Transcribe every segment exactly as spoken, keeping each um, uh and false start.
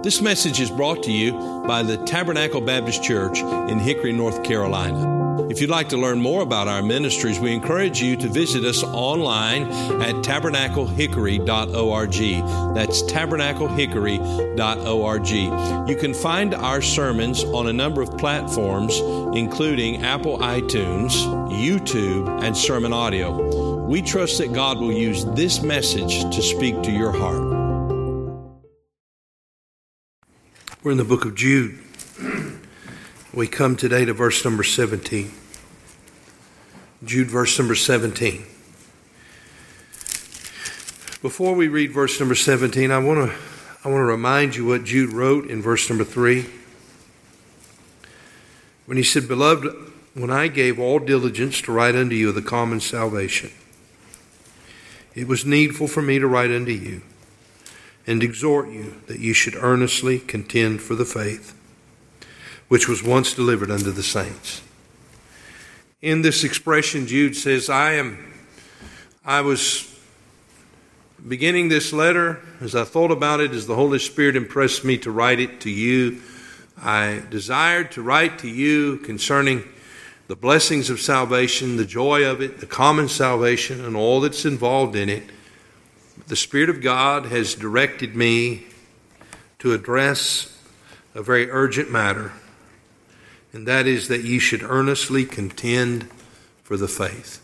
This message is brought to you by the Tabernacle Baptist Church in Hickory, North Carolina. If you'd like to learn more about our ministries, we encourage you to visit us online at tabernacle hickory dot org. That's tabernacle hickory dot org. You can find our sermons on a number of platforms, including Apple iTunes, YouTube, and Sermon Audio. We trust that God will use this message to speak to your heart. We're in the book of Jude. We come today to verse number seventeen. Jude, verse number seventeen. Before we read verse number seventeen, I want to I want to remind you what Jude wrote in verse number three. When he said, "Beloved, when I gave all diligence to write unto you of the common salvation, it was needful for me to write unto you, and exhort you that you should earnestly contend for the faith which was once delivered unto the saints." In this expression, Jude says, I am, I was beginning this letter, as I thought about it, as the Holy Spirit impressed me to write it to you. I desired to write to you concerning the blessings of salvation, the joy of it, the common salvation, and all that's involved in it. The Spirit of God has directed me to address a very urgent matter, and that is that ye should earnestly contend for the faith.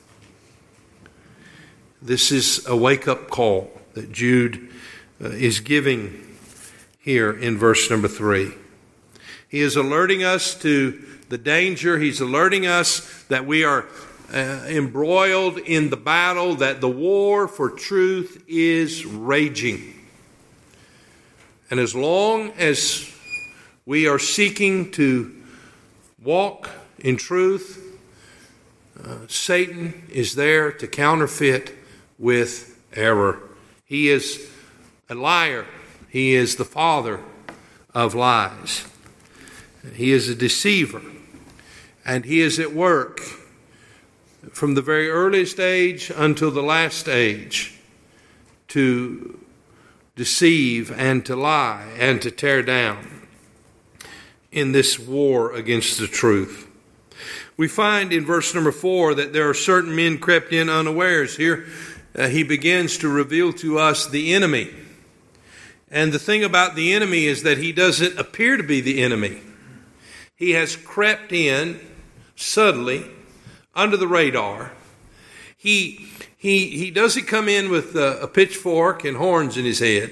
This is a wake-up call that Jude uh, is giving here in verse number three. He is alerting us to the danger. He's alerting us that we are Uh, embroiled in the battle, that the war for truth is raging. And as long as we are seeking to walk in truth, uh, Satan is there to counterfeit with error. He is a liar. He is the father of lies. He is a deceiver. And he is at work from the very earliest age until the last age to deceive and to lie and to tear down in this war against the truth. We find in verse number four that there are certain men crept in unawares. Here uh, he begins to reveal to us the enemy. And the thing about the enemy is that he doesn't appear to be the enemy. He has crept in subtly under the radar. He he he doesn't come in with a, a pitchfork and horns in his head.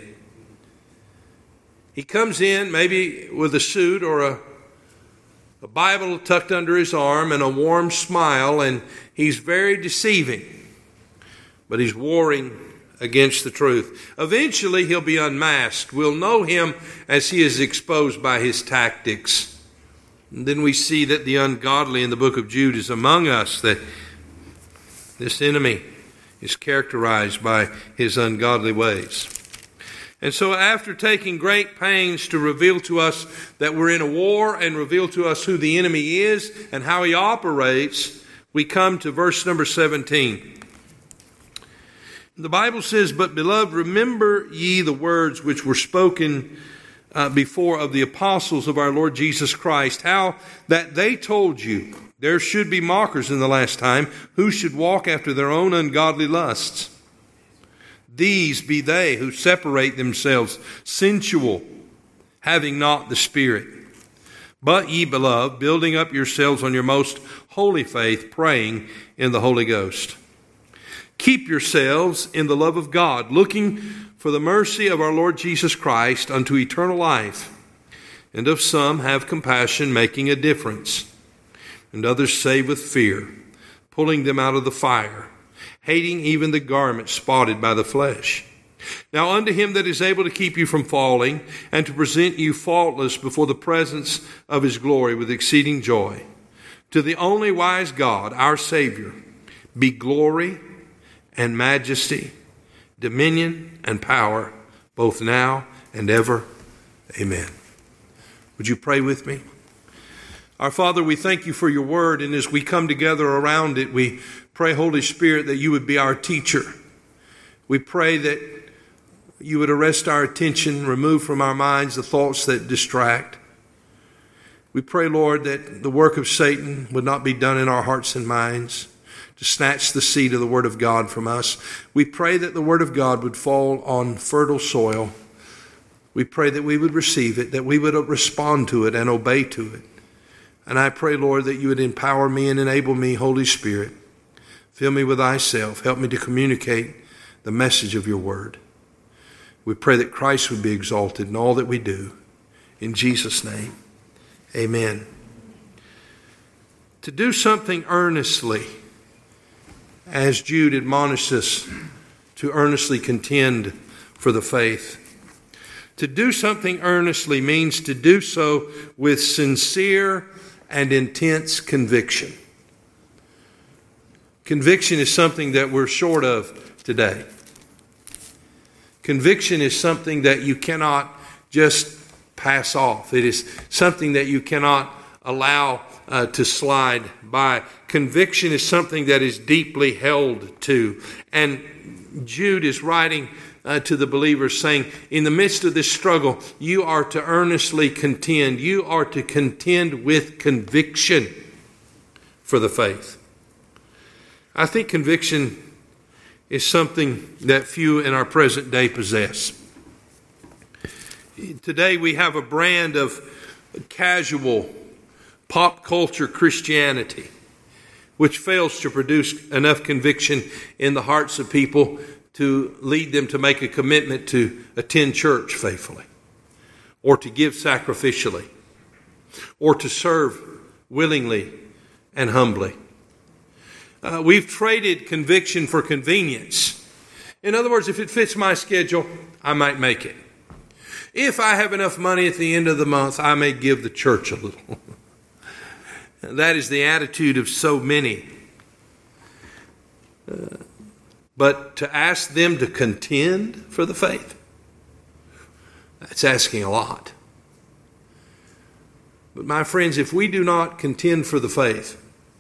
He comes in maybe with a suit or a, a Bible tucked under his arm and a warm smile, and he's very deceiving. But he's warring against the truth. Eventually he'll be unmasked. We'll know him as he is exposed by his tactics. And then we see that the ungodly in the book of Jude is among us, that this enemy is characterized by his ungodly ways. And so after taking great pains to reveal to us that we're in a war and reveal to us who the enemy is and how he operates, we come to verse number seventeen. The Bible says, "But beloved, remember ye the words which were spoken Uh, before of the apostles of our Lord Jesus Christ, how that they told you there should be mockers in the last time, who should walk after their own ungodly lusts. These be they who separate themselves sensual, having not the Spirit. But ye, beloved, building up yourselves on your most holy faith, praying in the Holy Ghost. Keep yourselves in the love of God, looking for the mercy of our Lord Jesus Christ unto eternal life. And of some have compassion, making a difference. And others save with fear, pulling them out of the fire, hating even the garment spotted by the flesh. Now unto him that is able to keep you from falling, and to present you faultless before the presence of his glory with exceeding joy, to the only wise God, our Savior, be glory and majesty, dominion and power, both now and ever. Amen. Would you pray with me? Our Father, we thank you for your word, and as we come together around it, we pray, Holy Spirit, that you would be our teacher. We pray that you would arrest our attention, remove from our minds the thoughts that distract. We pray, Lord, that the work of Satan would not be done in our hearts and minds to snatch the seed of the Word of God from us. We pray that the Word of God would fall on fertile soil. We pray that we would receive it, that we would respond to it and obey to it. And I pray, Lord, that you would empower me and enable me, Holy Spirit. Fill me with thyself. Help me to communicate the message of your word. We pray that Christ would be exalted in all that we do. In Jesus' name, amen. To do something earnestly, as Jude admonished us to earnestly contend for the faith. To do something earnestly means to do so with sincere and intense conviction. Conviction is something that we're short of today. Conviction is something that you cannot just pass off. It is something that you cannot allow uh, to slide by. Conviction is something that is deeply held to. And Jude is writing uh, to the believers saying, in the midst of this struggle, you are to earnestly contend. You are to contend with conviction for the faith. I think conviction is something that few in our present day possess. Today we have a brand of casual pop culture Christianity which fails to produce enough conviction in the hearts of people to lead them to make a commitment to attend church faithfully, or to give sacrificially, or to serve willingly and humbly. Uh, we've traded conviction for convenience. In other words, if it fits my schedule, I might make it. If I have enough money at the end of the month, I may give the church a little. That is the attitude of so many. Uh, but to ask them to contend for the faith, that's asking a lot. But my friends, if we do not contend for the faith,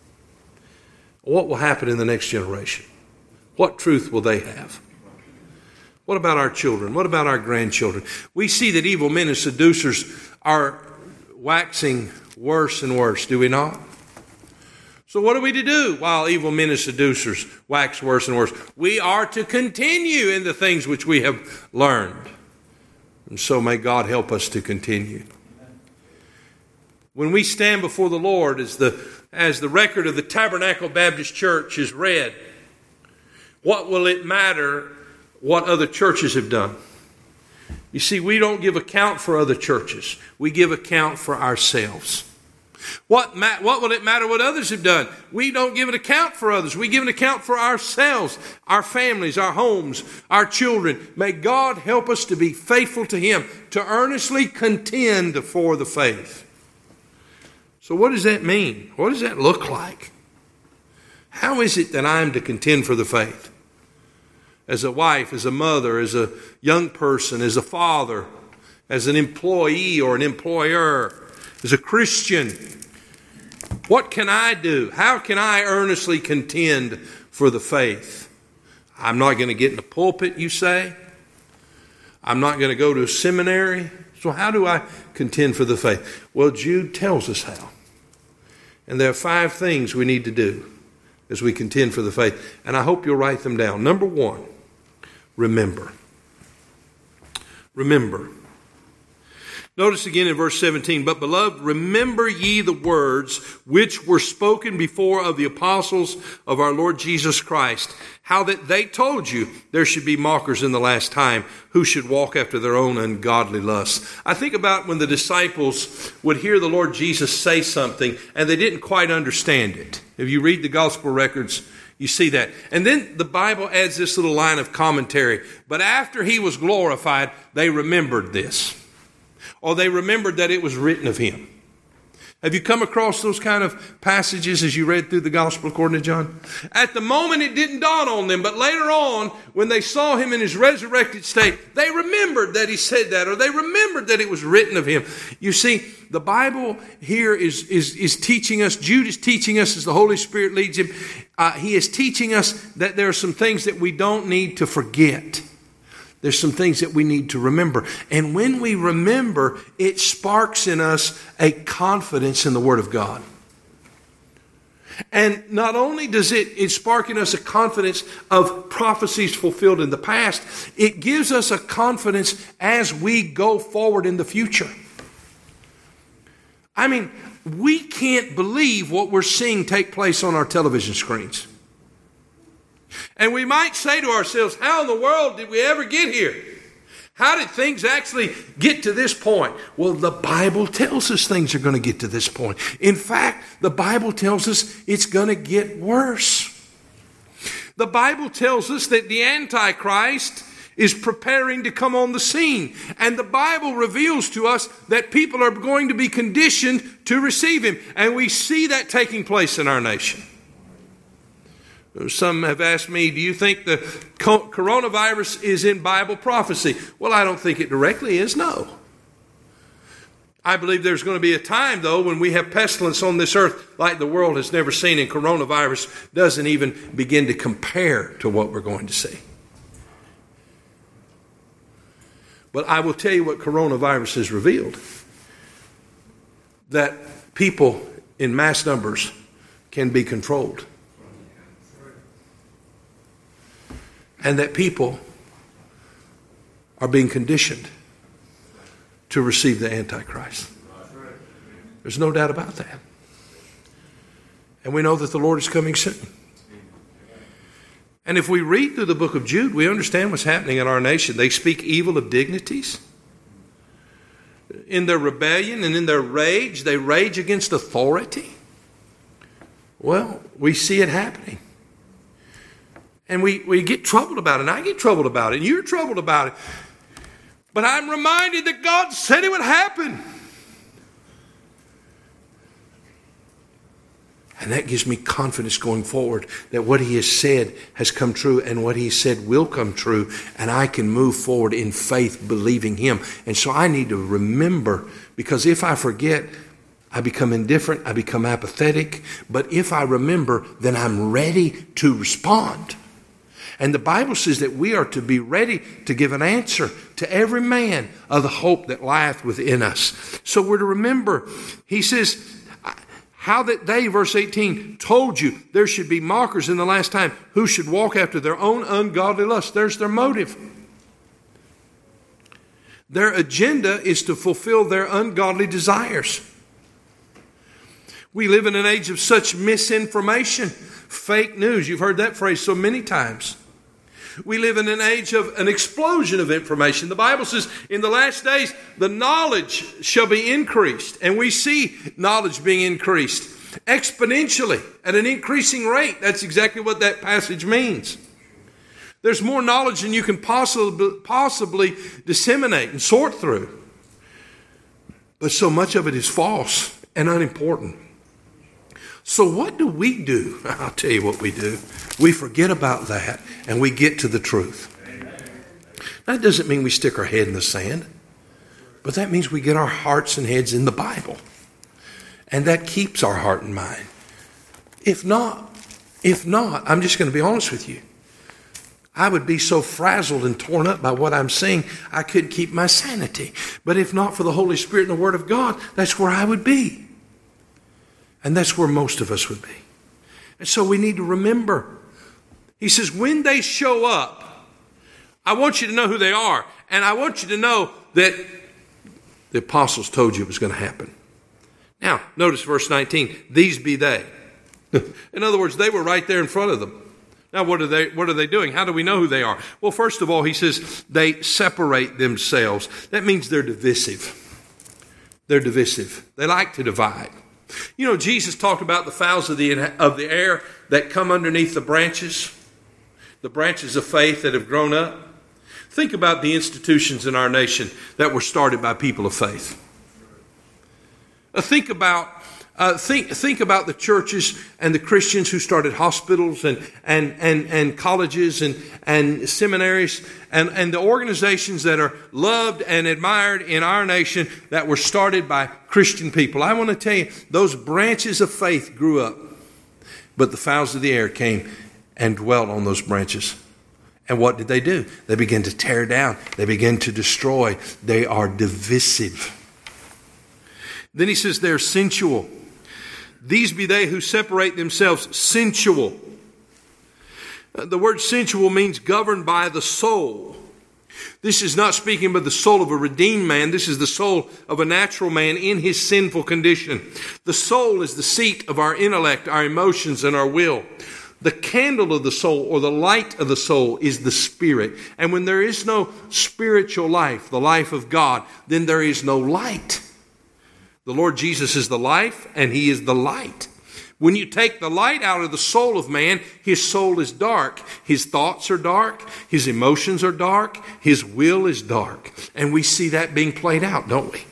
what will happen in the next generation? What truth will they have? What about our children? What about our grandchildren? We see that evil men and seducers are waxing worse and worse, do we not? So what are we to do while evil men and seducers wax worse and worse? We are to continue in the things which we have learned. And so may God help us to continue. When we stand before the Lord, as the, as the record of the Tabernacle Baptist Church is read, what will it matter what other churches have done? You see, we don't give account for other churches. We give account for ourselves. What, ma- what will it matter what others have done? We don't give an account for others. We give an account for ourselves, our families, our homes, our children. May God help us to be faithful to Him, to earnestly contend for the faith. So what does that mean? What does that look like? How is it that I am to contend for the faith? As a wife, as a mother, as a young person, as a father, as an employee or an employer, as a Christian, what can I do? How can I earnestly contend for the faith? I'm not going to get in the pulpit, you say. I'm not going to go to a seminary. So how do I contend for the faith? Well, Jude tells us how. And there are five things we need to do as we contend for the faith. And I hope you'll write them down. Number one, remember. Remember. Notice again in verse seventeen, but beloved, remember ye the words which were spoken before of the apostles of our Lord Jesus Christ, how that they told you there should be mockers in the last time who should walk after their own ungodly lusts. I think about when the disciples would hear the Lord Jesus say something and they didn't quite understand it. If you read the gospel records, you see that. And then the Bible adds this little line of commentary. But after he was glorified, they remembered this. Or they remembered that it was written of him. Have you come across those kind of passages as you read through the gospel according to John? At the moment it didn't dawn on them, but later on, when they saw him in his resurrected state, they remembered that he said that, or they remembered that it was written of him. You see, the Bible here is, is, is teaching us, Jude is teaching us as the Holy Spirit leads him, uh, he is teaching us that there are some things that we don't need to forget. there's some things that we need to remember. And when we remember, it sparks in us a confidence in the Word of God. And not only does it, it spark in us a confidence of prophecies fulfilled in the past, it gives us a confidence as we go forward in the future. I mean, we can't believe what we're seeing take place on our television screens. And we might say to ourselves, how in the world did we ever get here? How did things actually get to this point? Well, the Bible tells us things are going to get to this point. In fact, the Bible tells us it's going to get worse. The Bible tells us that the Antichrist is preparing to come on the scene. And the Bible reveals to us that people are going to be conditioned to receive him. And we see that taking place in our nation. Some have asked me, do you think the coronavirus is in Bible prophecy? Well, I don't think it directly is, no. I believe there's going to be a time, though, when we have pestilence on this earth like the world has never seen, and coronavirus doesn't even begin to compare to what we're going to see. But I will tell you what coronavirus has revealed. That people in mass numbers can be controlled. And that people are being conditioned to receive the Antichrist. There's no doubt about that. And we know that the Lord is coming soon. And if we read through the book of Jude, we understand what's happening in our nation. They speak evil of dignities. In their rebellion and in their rage, they rage against authority. Well, we see it happening. And we, we get troubled about it, and I get troubled about it, and you're troubled about it. But I'm reminded that God said it would happen. And that gives me confidence going forward that what he has said has come true, and what he said will come true, and I can move forward in faith believing him. And so I need to remember, because if I forget, I become indifferent, I become apathetic. But if I remember, then I'm ready to respond. And the Bible says that we are to be ready to give an answer to every man of the hope that lieth within us. So we're to remember, he says, how that they, verse eighteen, told you there should be mockers in the last time who should walk after their own ungodly lust. There's their motive. Their agenda is to fulfill their ungodly desires. We live in an age of such misinformation, fake news. You've heard that phrase so many times. We live in an age of an explosion of information. The Bible says in the last days, the knowledge shall be increased. And we see knowledge being increased exponentially at an increasing rate. That's exactly what that passage means. There's more knowledge than you can possibly, possibly disseminate and sort through. But so much of it is false and unimportant. So what do we do? I'll tell you what we do. We forget about that and we get to the truth. That doesn't mean we stick our head in the sand, but that means we get our hearts and heads in the Bible. And that keeps our heart and mind. If not, if not, I'm just going to be honest with you. I would be so frazzled and torn up by what I'm seeing, I couldn't keep my sanity. But if not for the Holy Spirit and the Word of God, that's where I would be. And that's where most of us would be. And so we need to remember. He says, when they show up, I want you to know who they are. And I want you to know that the apostles told you it was going to happen. Now, notice verse nineteen. These be they. In other words, they were right there in front of them. Now, what are they, what are they doing? How do we know who they are? Well, first of all, he says they separate themselves. That means they're divisive. They're divisive. They like to divide. You know, Jesus talked about the fowls of the, of the air that come underneath the branches, the branches of faith that have grown up. Think about the institutions in our nation that were started by people of faith. Uh, think about uh, think think about the churches and the Christians who started hospitals and and and, and colleges and, and seminaries and, and the organizations that are loved and admired in our nation that were started by Christian people. I want to tell you, those branches of faith grew up, but the fowls of the air came and dwelt on those branches. And what did they do? They begin to tear down. They begin to destroy. They are divisive. Then he says they're sensual. These be they who separate themselves sensual. The word sensual means governed by the soul. This is not speaking about the soul of a redeemed man. This is the soul of a natural man in his sinful condition. The soul is the seat of our intellect, our emotions, and our will. The candle of the soul, or the light of the soul, is the Spirit. And when there is no spiritual life, the life of God, then there is no light. The Lord Jesus is the life, and He is the light. When you take the light out of the soul of man, his soul is dark. His thoughts are dark. His emotions are dark. His will is dark. And we see that being played out, don't we?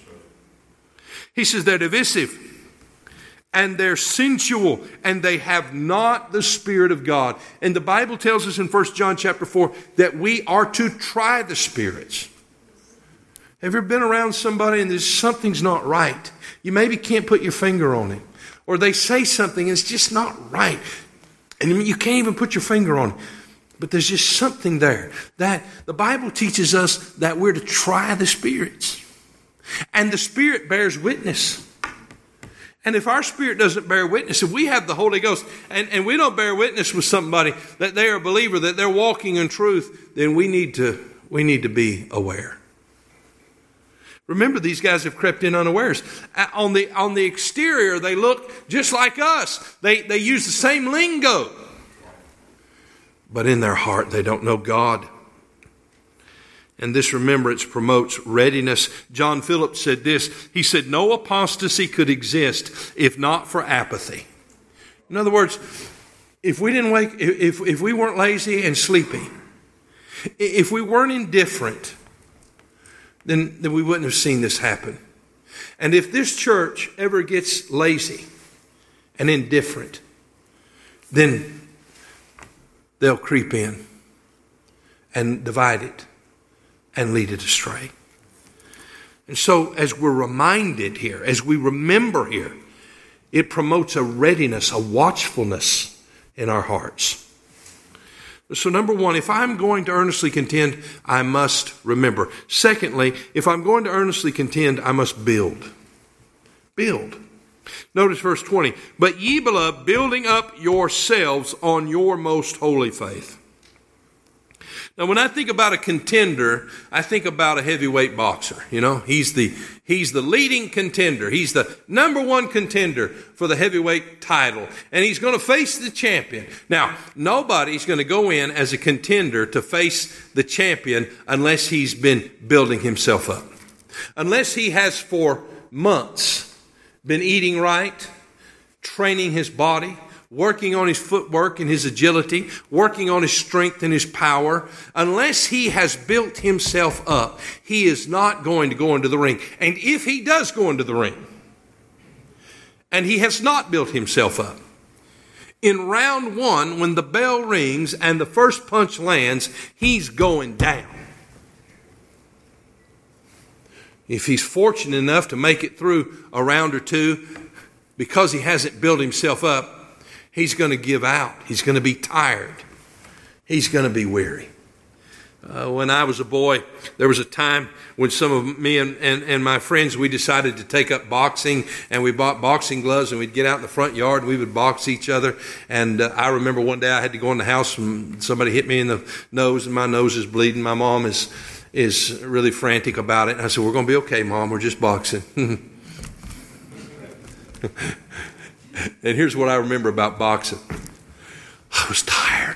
He says they're divisive and they're sensual and they have not the Spirit of God. And the Bible tells us in First John chapter four that we are to try the spirits. Have you ever been around somebody and there's something's not right? You maybe can't put your finger on it. Or they say something and it's just not right. And you can't even put your finger on it. But there's just something there. That the Bible teaches us that we're to try the spirits. And the Spirit bears witness. And if our spirit doesn't bear witness, if we have the Holy Ghost and, and we don't bear witness with somebody that they are a believer, that they're walking in truth, then we need to, we need to be aware. Remember, these guys have crept in unawares. On the, on the exterior, they look just like us. They, they use the same lingo. But in their heart, they don't know God. And this remembrance promotes readiness. John Phillips said this. He said, no apostasy could exist if not for apathy. In other words, if we didn't wake, if, if we weren't lazy and sleepy, if we weren't indifferent, Then, then we wouldn't have seen this happen. And if this church ever gets lazy and indifferent, then they'll creep in and divide it and lead it astray. And so as we're reminded here, as we remember here, it promotes a readiness, a watchfulness in our hearts. So number one, if I'm going to earnestly contend, I must remember. Secondly, if I'm going to earnestly contend, I must build. Build. Notice verse twenty. But ye, beloved, building up yourselves on your most holy faith. Now, when I think about a contender, I think about a heavyweight boxer. You know, he's the he's the leading contender. He's the number one contender for the heavyweight title. And he's going to face the champion. Now, nobody's going to go in as a contender to face the champion unless he's been building himself up. Unless he has for months been eating right, training his body, working on his footwork and his agility, working on his strength and his power. Unless he has built himself up, he is not going to go into the ring. And if he does go into the ring, and he has not built himself up, in round one, when the bell rings and the first punch lands, he's going down. If he's fortunate enough to make it through a round or two, because he hasn't built himself up, he's going to give out. He's going to be tired. He's going to be weary. Uh, when I was a boy, there was a time when some of me and, and, and my friends, we decided to take up boxing, and we bought boxing gloves, and we'd get out in the front yard and we would box each other. And uh, I remember one day I had to go in the house and somebody hit me in the nose and my nose is bleeding. My mom is is really frantic about it. And I said, we're going to be okay, Mom. We're just boxing. And here's what I remember about boxing. I was tired.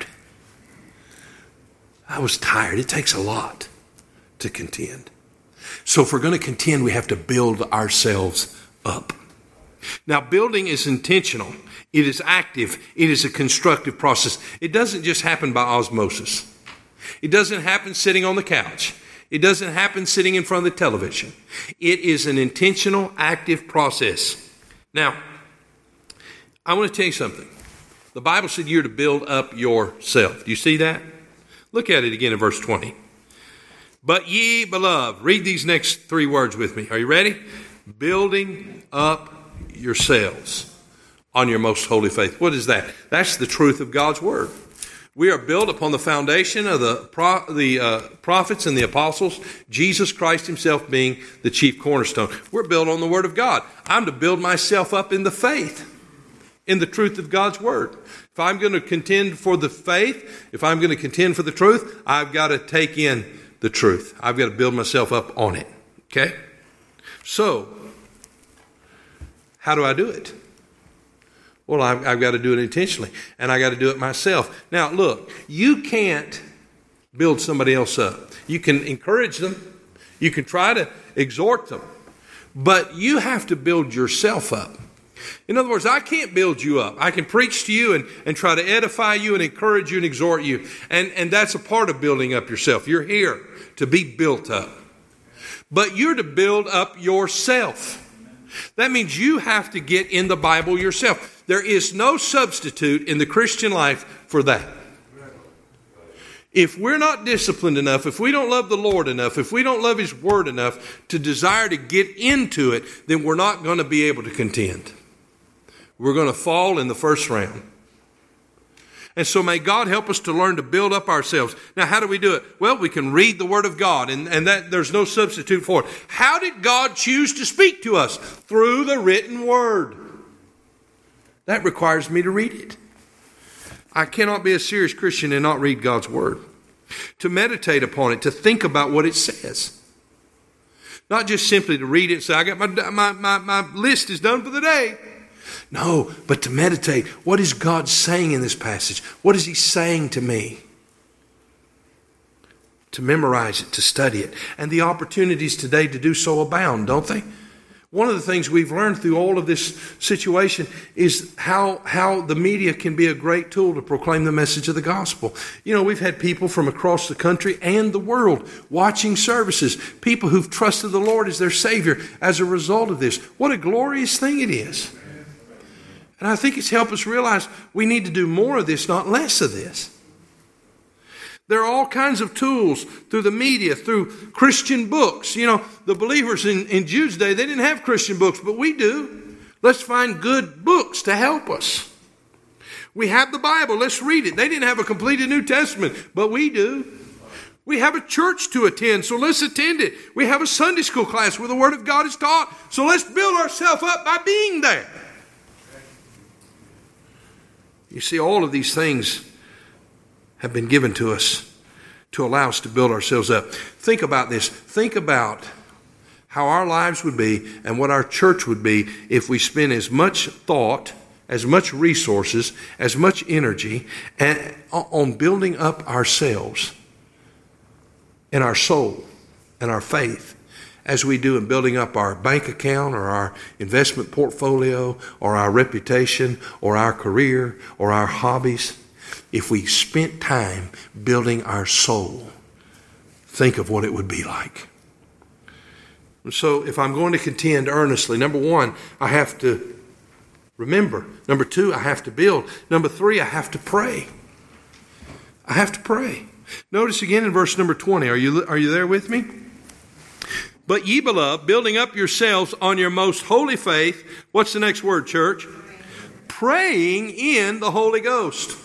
I was tired. It takes a lot to contend. So if we're going to contend, we have to build ourselves up. Now, building is intentional. It is active. It is a constructive process. It doesn't just happen by osmosis. It doesn't happen sitting on the couch. It doesn't happen sitting in front of the television. It is an intentional, active process. Now, I want to tell you something. The Bible said you're to build up yourself. Do you see that? Look at it again in verse twenty. But ye, beloved, read these next three words with me. Are you ready? Building up yourselves on your most holy faith. What is that? That's the truth of God's word. We are built upon the foundation of the pro- the uh, prophets and the apostles, Jesus Christ himself being the chief cornerstone. We're built on the Word of God. I'm to build myself up in the faith, in the truth of God's Word. If I'm going to contend for the faith, if I'm going to contend for the truth, I've got to take in the truth. I've got to build myself up on it. Okay? So, how do I do it? Well, I've, I've got to do it intentionally, and I got to do it myself. Now, look, you can't build somebody else up. You can encourage them. You can try to exhort them. But you have to build yourself up. In other words, I can't build you up. I can preach to you and, and try to edify you and encourage you and exhort you. And, and that's a part of building up yourself. You're here to be built up. But you're to build up yourself. That means you have to get in the Bible yourself. There is no substitute in the Christian life for that. If we're not disciplined enough, if we don't love the Lord enough, if we don't love His Word enough to desire to get into it, then we're not going to be able to contend. We're going to fall in the first round. And so may God help us to learn to build up ourselves. Now, how do we do it? Well, we can read the Word of God, and, and that there's no substitute for it. How did God choose to speak to us? Through the written Word. That requires me to read it. I cannot be a serious Christian and not read God's Word. To meditate upon it, to think about what it says. Not just simply to read it and say, I got my, my, my, my list is done for the day. No, but to meditate. What is God saying in this passage? What is He saying to me? To memorize it, to study it. And the opportunities today to do so abound, don't they? One of the things we've learned through all of this situation is how, how the media can be a great tool to proclaim the message of the gospel. You know, we've had people from across the country and the world watching services. People who've trusted the Lord as their Savior as a result of this. What a glorious thing it is. And I think it's helped us realize we need to do more of this, not less of this. There are all kinds of tools through the media, through Christian books. You know, the believers in, in Jude's day, they didn't have Christian books, but we do. Let's find good books to help us. We have the Bible. Let's read it. They didn't have a completed New Testament, but we do. We have a church to attend, so let's attend it. We have a Sunday school class where the Word of God is taught, so let's build ourselves up by being there. You see, all of these things have been given to us to allow us to build ourselves up. Think about this. Think about how our lives would be and what our church would be if we spent as much thought, as much resources, as much energy on building up ourselves and our soul and our faith as we do in building up our bank account or our investment portfolio or our reputation or our career or our hobbies. If we spent time building our soul, think of what it would be like. And so if I'm going to contend earnestly, number one, I have to remember. Number two, I have to build. Number three, I have to pray. I have to pray. Notice again in verse number twenty. Are you, are you there with me? But ye, beloved, building up yourselves on your most holy faith. What's the next word, church? Praying in the Holy Ghost.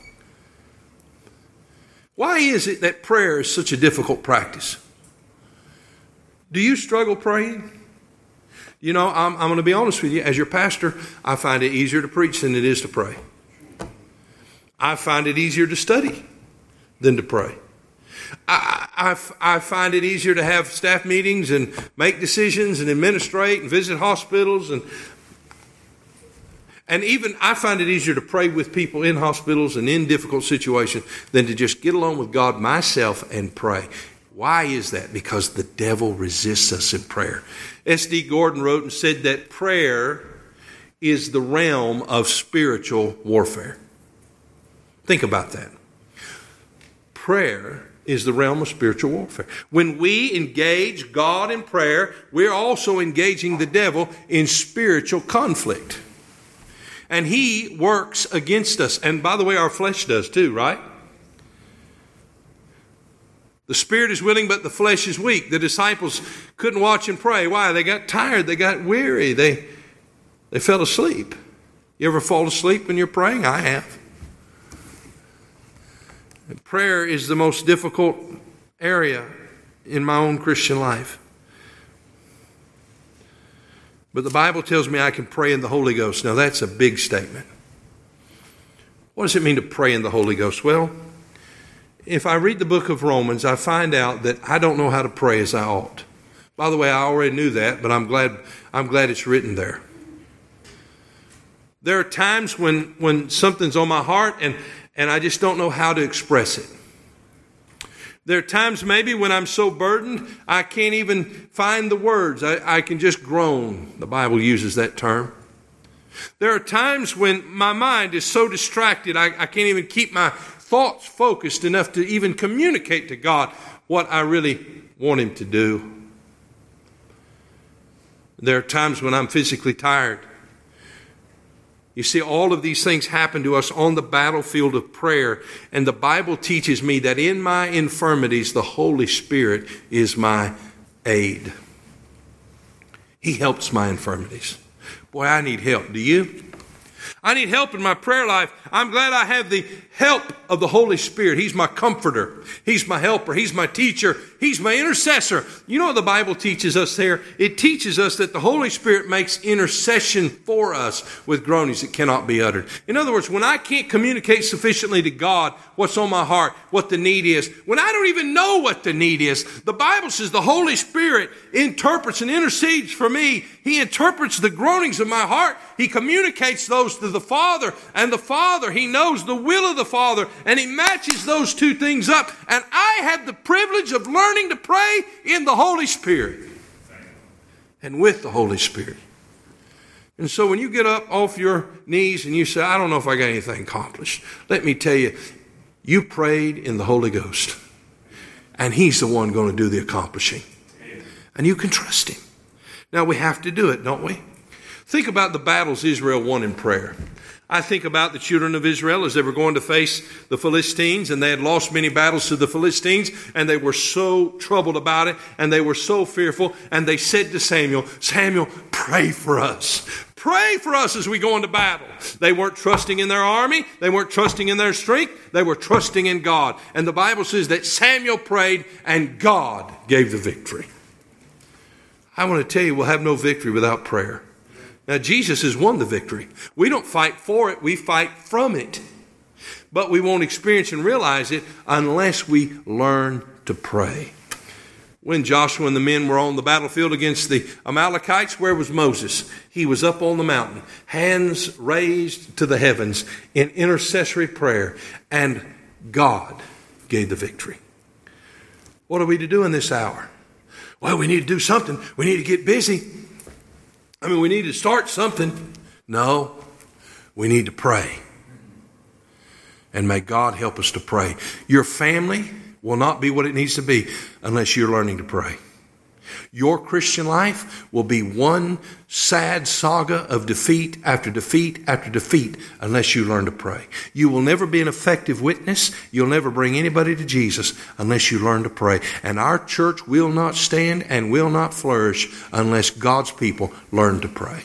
Why is it that prayer is such a difficult practice? Do you struggle praying? You know, I'm, I'm going to be honest with you. As your pastor, I find it easier to preach than it is to pray. I find it easier to study than to pray. I, I, I find it easier to have staff meetings and make decisions and administrate and visit hospitals. And and even I find it easier to pray with people in hospitals and in difficult situations than to just get alone with God myself and pray. Why is that? Because the devil resists us in prayer. S D Gordon wrote and said that prayer is the realm of spiritual warfare. Think about that. Prayer is the realm of spiritual warfare. When we engage God in prayer, we're also engaging the devil in spiritual conflict. And he works against us. And by the way, our flesh does too, right? The spirit is willing, but the flesh is weak. The disciples couldn't watch and pray. Why? They got tired. They got weary. They, they fell asleep. You ever fall asleep when you're praying? I have. And prayer is the most difficult area in my own Christian life. But the Bible tells me I can pray in the Holy Ghost. Now that's a big statement. What does it mean to pray in the Holy Ghost? Well, if I read the book of Romans, I find out that I don't know how to pray as I ought. By the way, I already knew that, but I'm glad I'm glad it's written there. There are times when, when something's on my heart and, and I just don't know how to express it. There are times maybe when I'm so burdened, I can't even find the words. I, I can just groan. The Bible uses that term. There are times when my mind is so distracted, I, I can't even keep my thoughts focused enough to even communicate to God what I really want Him to do. There are times when I'm physically tired. You see, all of these things happen to us on the battlefield of prayer. And the Bible teaches me that in my infirmities, the Holy Spirit is my aid. He helps my infirmities. Boy, I need help. Do you? I need help in my prayer life. I'm glad I have the help of the Holy Spirit. He's my comforter. He's my helper. He's my teacher. He's my intercessor. You know what the Bible teaches us there? It teaches us that the Holy Spirit makes intercession for us with groanings that cannot be uttered. In other words, when I can't communicate sufficiently to God what's on my heart, what the need is, when I don't even know what the need is, the Bible says the Holy Spirit interprets and intercedes for me. He interprets the groanings of my heart. He communicates those to the Father, and the Father, He knows the will of the Father, and He matches those two things up. And I have the privilege of learning to pray in the Holy Spirit and with the Holy Spirit. And so when you get up off your knees and you say, I don't know if I got anything accomplished, let me tell you, you prayed in the Holy Ghost, and He's the one going to do the accomplishing. And you can trust Him. Now we have to do it, don't we? Think about the battles Israel won in prayer. I think about the children of Israel as they were going to face the Philistines, and they had lost many battles to the Philistines, and they were so troubled about it, and they were so fearful, and they said to Samuel, Samuel, pray for us. Pray for us as we go into battle. They weren't trusting in their army. They weren't trusting in their strength. They were trusting in God. And the Bible says that Samuel prayed, and God gave the victory. I want to tell you, we'll have no victory without prayer. Now, Jesus has won the victory. We don't fight for it, we fight from it. But we won't experience and realize it unless we learn to pray. When Joshua and the men were on the battlefield against the Amalekites, where was Moses? He was up on the mountain, hands raised to the heavens in intercessory prayer, and God gave the victory. What are we to do in this hour? Well, we need to do something. We need to get busy. I mean, we need to start something. No, we need to pray. And may God help us to pray. Your family will not be what it needs to be unless you're learning to pray. Your Christian life will be one sad saga of defeat after defeat after defeat unless you learn to pray. You will never be an effective witness. You'll never bring anybody to Jesus unless you learn to pray. And our church will not stand and will not flourish unless God's people learn to pray.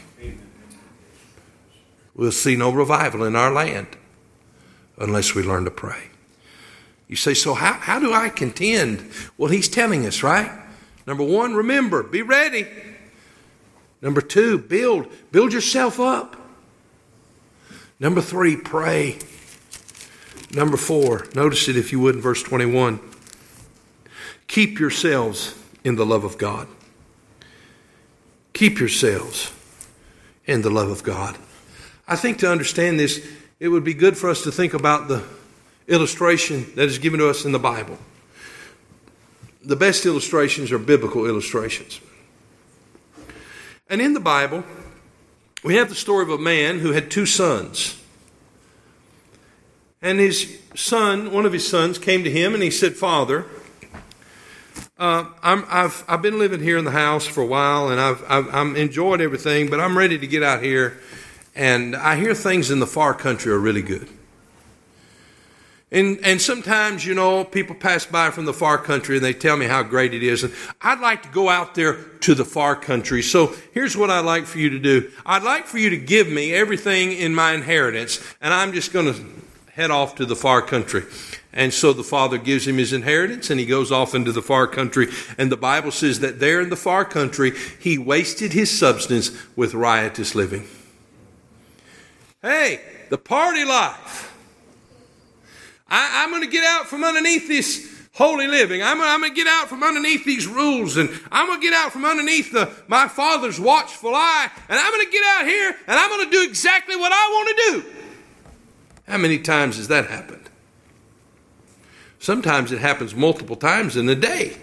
We'll see no revival in our land unless we learn to pray. You say, so how, how do I contend? Well, He's telling us, right? Number one, remember, be ready. Number two, build. Build yourself up. Number three, pray. Number four, notice it if you would in verse twenty-one. Keep yourselves in the love of God. Keep yourselves in the love of God. I think to understand this, it would be good for us to think about the illustration that is given to us in the Bible. The best illustrations are biblical illustrations. And in the Bible, we have the story of a man who had two sons. And his son, one of his sons, came to him and he said, Father, uh, I'm, I've, I've been living here in the house for a while and I've, I've, I'm enjoying everything, but I'm ready to get out here. And I hear things in the far country are really good. And and sometimes, you know, people pass by from the far country and they tell me how great it is. And I'd like to go out there to the far country. So here's what I'd like for you to do. I'd like for you to give me everything in my inheritance. And I'm just going to head off to the far country. And so the father gives him his inheritance, and he goes off into the far country. And the Bible says that there in the far country, he wasted his substance with riotous living. Hey, the party life. I, I'm going to get out from underneath this holy living. I'm, I'm going to get out from underneath these rules, and I'm going to get out from underneath the, my father's watchful eye, and I'm going to get out here, and I'm going to do exactly what I want to do. How many times has that happened? Sometimes it happens multiple times in a day.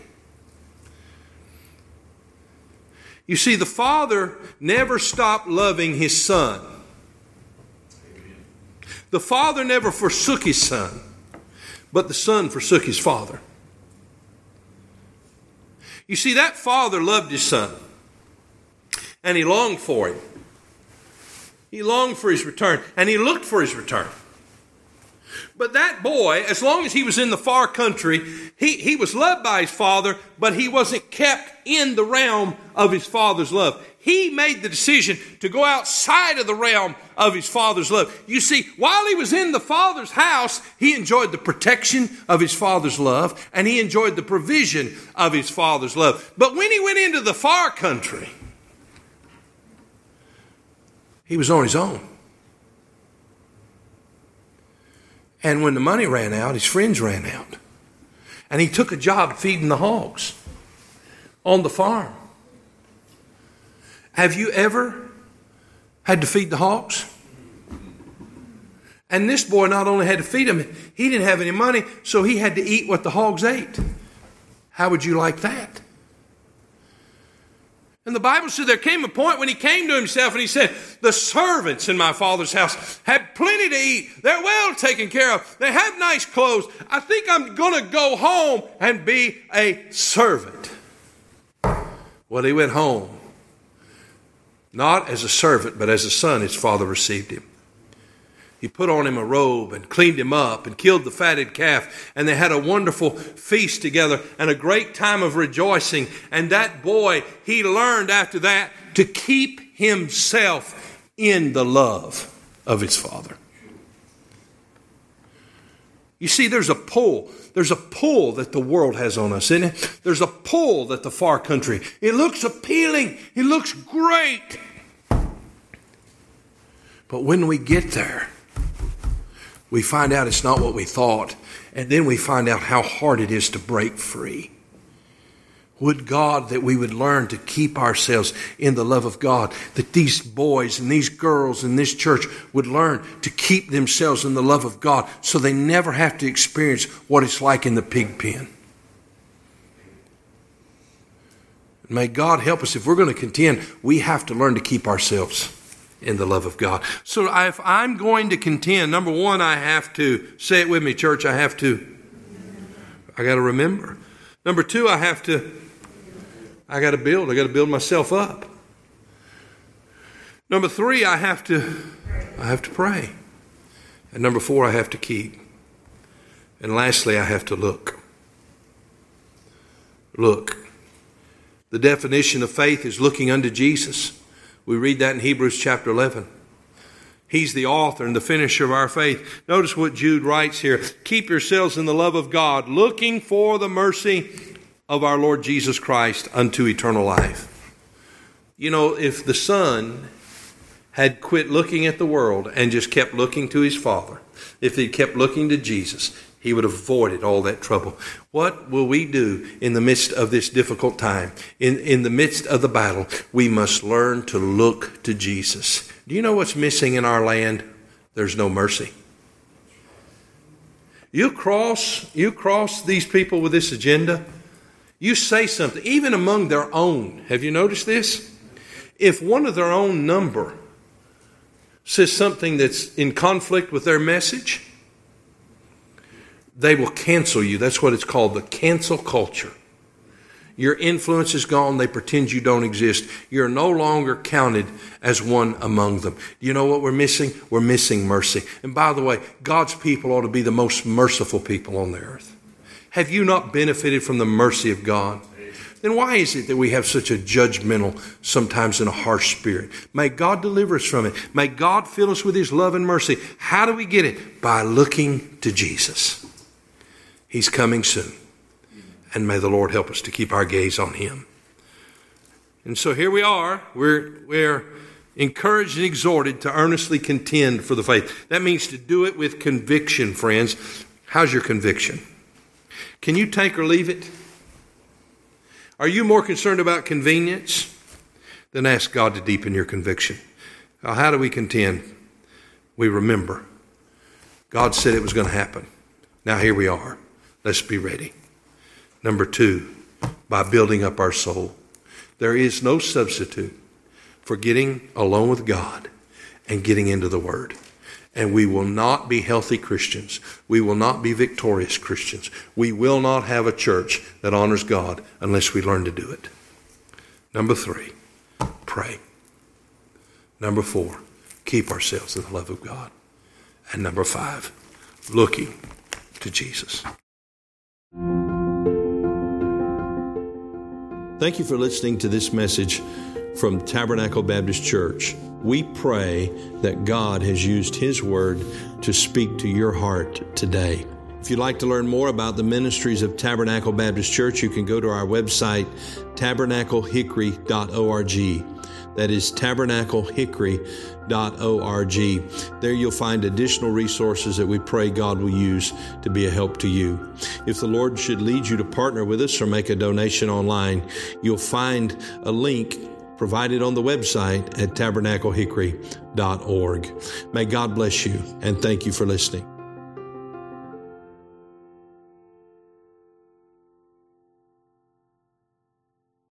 You see, the Father never stopped loving His Son. The Father never forsook His Son, but the Son forsook His Father. You see, that Father loved His Son, and He longed for Him. He longed for His return, and He looked for His return. But that boy, as long as he was in the far country, he, he was loved by his father, but he wasn't kept in the realm of his father's love. He made the decision to go outside of the realm of his father's love. You see, while he was in the father's house, he enjoyed the protection of his father's love, and he enjoyed the provision of his father's love. But when he went into the far country, he was on his own. And when the money ran out, his friends ran out. And he took a job feeding the hogs on the farm. Have you ever had to feed the hogs? And this boy not only had to feed them, he didn't have any money, so he had to eat what the hogs ate. How would you like that? And the Bible said there came a point when he came to himself and he said, the servants in my father's house have plenty to eat. They're well taken care of. They have nice clothes. I think I'm going to go home and be a servant. Well, he went home, not as a servant, but as a son. His father received him. He put on him a robe and cleaned him up and killed the fatted calf. And they had a wonderful feast together and a great time of rejoicing. And that boy, he learned after that to keep himself in the love of his father. You see, there's a pull. There's a pull that the world has on us, isn't it? There's a pull that the far country. It looks appealing. It looks great. But when we get there, we find out it's not what we thought. And then we find out how hard it is to break free. Would God that we would learn to keep ourselves in the love of God. That these boys and these girls in this church would learn to keep themselves in the love of God. So they never have to experience what it's like in the pig pen. May God help us. If we're going to contend, we have to learn to keep ourselves in the love of God. So if I'm going to contend, number one, I have to, say it with me, church, I have to, I got to remember. Number two, I have to, I got to build. I got to build myself up. Number three, I have to, I have to pray. And number four, I have to keep. And lastly, I have to look. Look. The definition of faith is looking unto Jesus. We read that in Hebrews chapter eleven. He's the author and the finisher of our faith. Notice what Jude writes here. Keep yourselves in the love of God, looking for the mercy of our Lord Jesus Christ unto eternal life. You know, if the Son had quit looking at the world and just kept looking to his Father, if he kept looking to Jesus, he would have avoided all that trouble. What will we do in the midst of this difficult time? In, in the midst of the battle, we must learn to look to Jesus. Do you know what's missing in our land? There's no mercy. You cross, you cross these people with this agenda, you say something, even among their own. Have you noticed this? If one of their own number says something that's in conflict with their message, they will cancel you. That's what it's called, the cancel culture. Your influence is gone. They pretend you don't exist. You're no longer counted as one among them. You know what we're missing? We're missing mercy. And by the way, God's people ought to be the most merciful people on the earth. Have you not benefited from the mercy of God? Then why is it that we have such a judgmental, sometimes in a harsh spirit? May God deliver us from it. May God fill us with his love and mercy. How do we get it? By looking to Jesus. He's coming soon. And may the Lord help us to keep our gaze on him. And so here we are. We're, we're encouraged and exhorted to earnestly contend for the faith. That means to do it with conviction, friends. How's your conviction? Can you take or leave it? Are you more concerned about convenience? Then ask God to deepen your conviction. Now, how do we contend? We remember. God said it was going to happen. Now here we are. Let's be ready. Number two, by building up our soul. There is no substitute for getting alone with God and getting into the Word. And we will not be healthy Christians. We will not be victorious Christians. We will not have a church that honors God unless we learn to do it. Number three, pray. Number four, keep ourselves in the love of God. And number five, looking to Jesus. Thank you for listening to this message from Tabernacle Baptist Church. We pray that God has used His Word to speak to your heart today. If you'd like to learn more about the ministries of Tabernacle Baptist Church, you can go to our website, tabernacle hickory dot org. That is tabernacle hickory dot org. There you'll find additional resources that we pray God will use to be a help to you. If the Lord should lead you to partner with us or make a donation online, you'll find a link provided on the website at tabernacle hickory dot org. May God bless you, and thank you for listening.